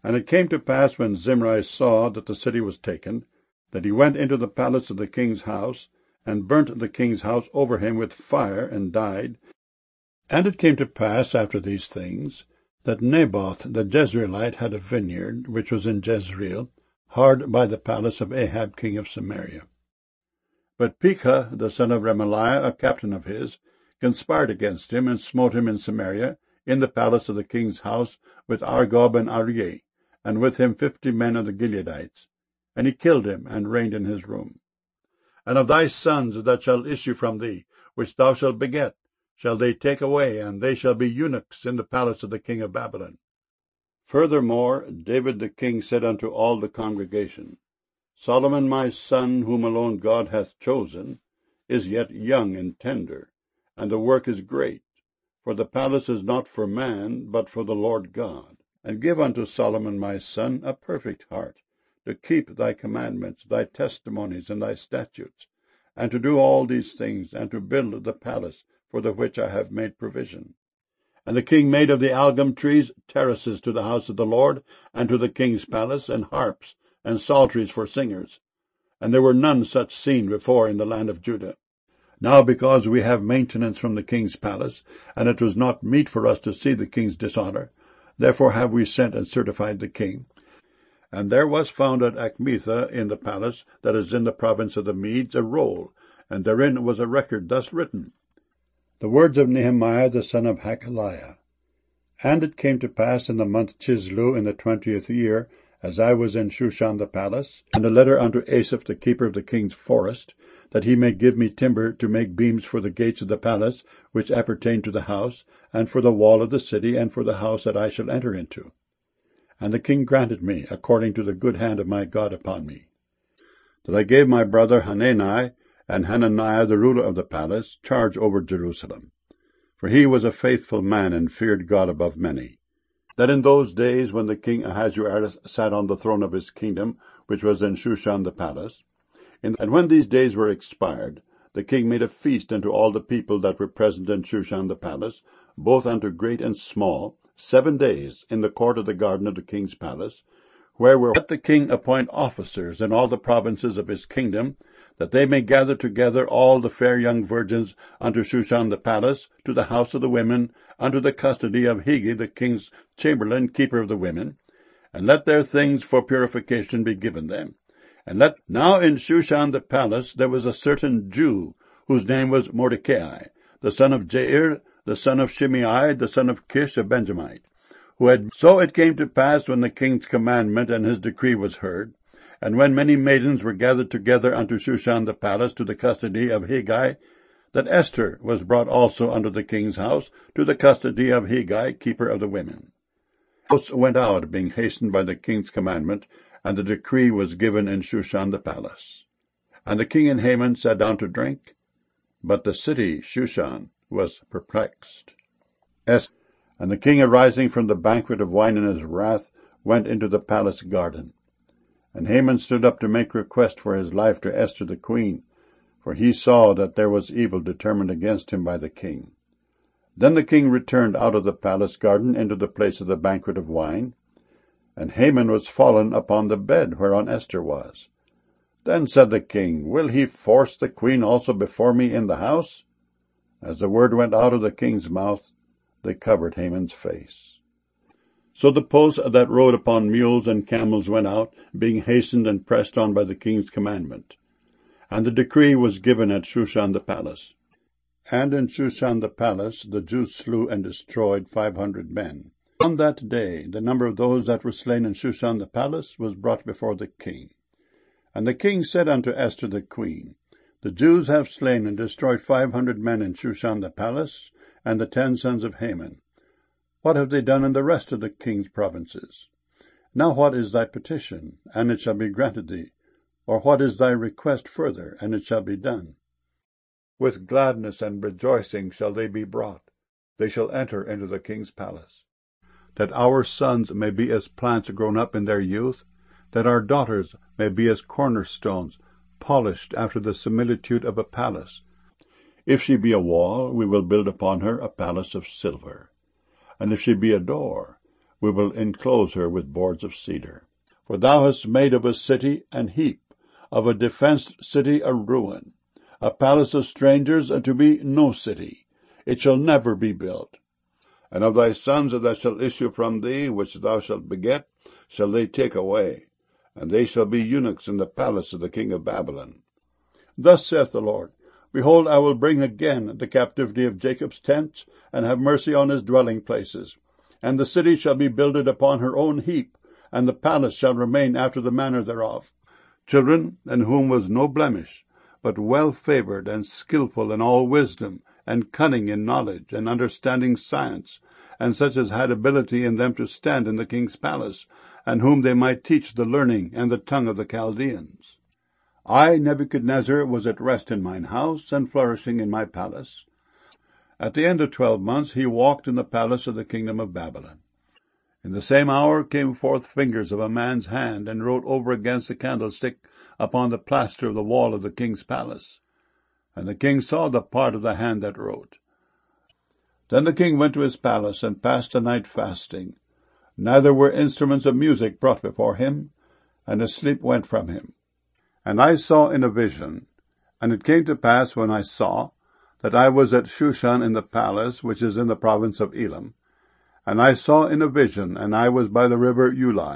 And it came to pass, when Zimri saw that the city was taken, that he went into the palace of the king's house, and burnt the king's house over him with fire, and died. And it came to pass after these things, that Naboth the Jezreelite had a vineyard, which was in Jezreel, hard by the palace of Ahab king of Samaria. But Pekah the son of Remaliah, a captain of his, conspired against him, and smote him in Samaria, in the palace of the king's house, with Argob and Aryeh, and with him 50 men of the Gileadites. And he killed him, and reigned in his room. And of thy sons that shall issue from thee, which thou shalt beget, shall they take away, and they shall be eunuchs in the palace of the king of Babylon. Furthermore, David the king said unto all the congregation, Solomon my son, whom alone God hath chosen, is yet young and tender, and the work is great. For the palace is not for man, but for the Lord God. And give unto Solomon my son a perfect heart, to keep thy commandments, thy testimonies, and thy statutes, and to do all these things, and to build the palace, for the which I have made provision. And the king made of the algum trees terraces to the house of the Lord, and to the king's palace, and harps, and psalteries for singers. And there were none such seen before in the land of Judah. Now because we have maintenance from the king's palace, and it was not meet for us to see the king's dishonour, therefore have we sent and certified the king. And there was found at Achmetha in the palace, that is in the province of the Medes, a roll, and therein was a record thus written. The words of Nehemiah the son of Hachaliah. And it came to pass in the month Chislu, in the 20th year, as I was in Shushan the palace, and a letter unto Asaph the keeper of the king's forest, that he may give me timber to make beams for the gates of the palace, which appertain to the house, and for the wall of the city, and for the house that I shall enter into. And the king granted me, according to the good hand of my God upon me. That I gave my brother Hanani, and Hananiah the ruler of the palace, charge over Jerusalem. For he was a faithful man, and feared God above many. That in those days, when the king Ahasuerus sat on the throne of his kingdom, which was in Shushan the palace, and when these days were expired, the king made a feast unto all the people that were present in Shushan the palace, both unto great and small, 7 days, in the court of the garden of the king's palace, where were let the king appoint officers in all the provinces of his kingdom, that they may gather together all the fair young virgins unto Shushan the palace, to the house of the women, unto the custody of Hegi the king's chamberlain, keeper of the women, and let their things for purification be given them. And now in Shushan the palace there was a certain Jew, whose name was Mordecai, the son of Jair, the son of Shimei, the son of Kish, a Benjamite, who had. So it came to pass, when the king's commandment and his decree was heard, and when many maidens were gathered together unto Shushan the palace to the custody of Hegai, that Esther was brought also unto the king's house to the custody of Hegai, keeper of the women. The house went out, being hastened by the king's commandment, and the decree was given in Shushan the palace. And the king and Haman sat down to drink, but the city, Shushan, was perplexed. And the king, arising from the banquet of wine in his wrath, went into the palace garden. And Haman stood up to make request for his life to Esther the queen, for he saw that there was evil determined against him by the king. Then the king returned out of the palace garden into the place of the banquet of wine, and Haman was fallen upon the bed whereon Esther was. Then said the king, Will he force the queen also before me in the house? As the word went out of the king's mouth, they covered Haman's face. So the posts that rode upon mules and camels went out, being hastened and pressed on by the king's commandment. And the decree was given at Shushan the palace. And in Shushan the palace the Jews slew and destroyed 500 men. On that day the number of those that were slain in Shushan the palace was brought before the king. And the king said unto Esther the queen, The Jews have slain and destroyed 500 men in Shushan the palace, and the 10 sons of Haman. What have they done in the rest of the king's provinces? Now what is thy petition, and it shall be granted thee? Or what is thy request further, and it shall be done? With gladness and rejoicing shall they be brought. They shall enter into the king's palace. That our sons may be as plants grown up in their youth, that our daughters may be as cornerstones, polished after the similitude of a palace. If she be a wall, we will build upon her a palace of silver. And if she be a door, we will enclose her with boards of cedar. For thou hast made of a city an heap, of a defenced city a ruin, a palace of strangers, and to be no city. It shall never be built. And of thy sons that shall issue from thee, which thou shalt beget, shall they take away, and they shall be eunuchs in the palace of the king of Babylon. Thus saith the Lord, Behold, I will bring again the captivity of Jacob's tents, and have mercy on his dwelling places. And the city shall be builded upon her own heap, and the palace shall remain after the manner thereof. Children, in whom was no blemish, but well-favored and skillful in all wisdom, and cunning in knowledge, and understanding science, and such as had ability in them to stand in the king's palace, and whom they might teach the learning and the tongue of the Chaldeans. I, Nebuchadnezzar, was at rest in mine house, and flourishing in my palace. At the end of 12 months he walked in the palace of the kingdom of Babylon. In the same hour came forth fingers of a man's hand, and wrote over against the candlestick upon the plaster of the wall of the king's palace. And the king saw the part of the hand that wrote. Then the king went to his palace, and passed the night fasting. Neither were instruments of music brought before him, and his sleep went from him. And I saw in a vision, and it came to pass when I saw, that I was at Shushan in the palace, which is in the province of Elam. And I saw in a vision, and I was by the river Ulai.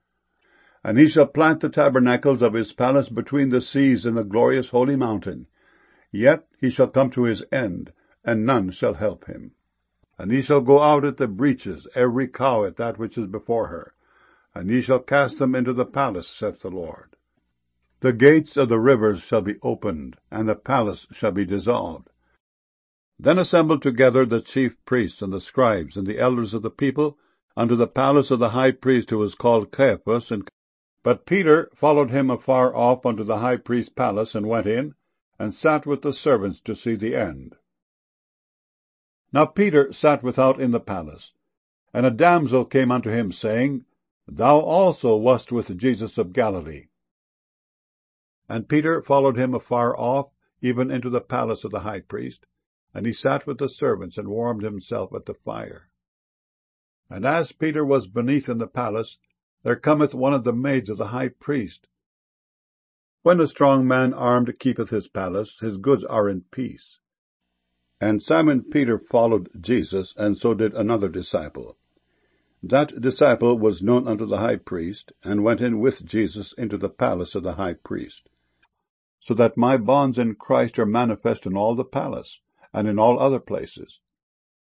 And he shall plant the tabernacles of his palace between the seas in the glorious holy mountain. Yet he shall come to his end, and none shall help him. And he shall go out at the breaches, every cow at that which is before her. And he shall cast them into the palace, saith the Lord. The gates of the rivers shall be opened, and the palace shall be dissolved. Then assembled together the chief priests and the scribes and the elders of the people unto the palace of the high priest, who was called Caiaphas. But Peter followed him afar off unto the high priest's palace, and went in, and sat with the servants to see the end. Now Peter sat without in the palace, and a damsel came unto him, saying, Thou also wast with Jesus of Galilee. And Peter followed him afar off, even into the palace of the high priest, and he sat with the servants, and warmed himself at the fire. And as Peter was beneath in the palace, there cometh one of the maids of the high priest. When a strong man armed keepeth his palace, his goods are in peace. And Simon Peter followed Jesus, and so did another disciple. That disciple was known unto the high priest, and went in with Jesus into the palace of the high priest. So that my bonds in Christ are manifest in all the palace, and in all other places.